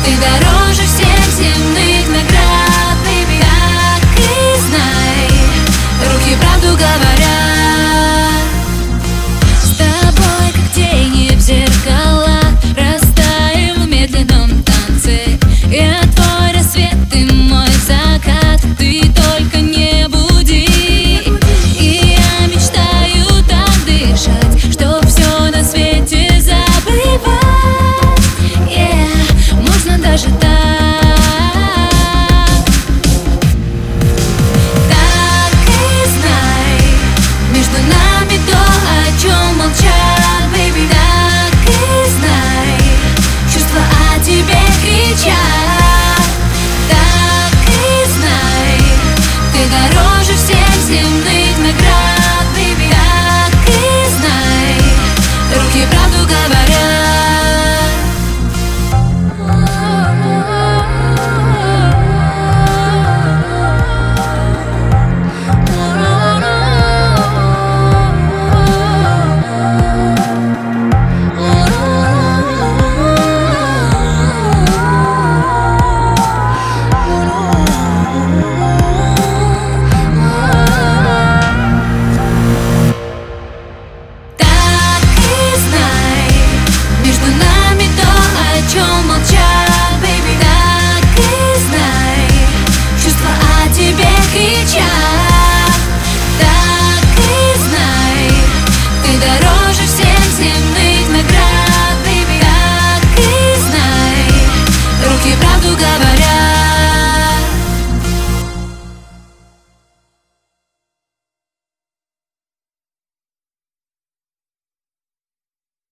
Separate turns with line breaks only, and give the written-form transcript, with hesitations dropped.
Ты дороже всех земных наград, baby. Так и знай, руки правду говорят. С тобой, как тени в зеркала, растаем в медленном танце. Я твой рассвет, ты мой закат, ты только не буди. И я мечтаю так дышать, чтоб все на свете забывать. Можно даже так. Так и знай, между нами то, о чем молчат, baby. Так и знай, чувства о тебе кричат.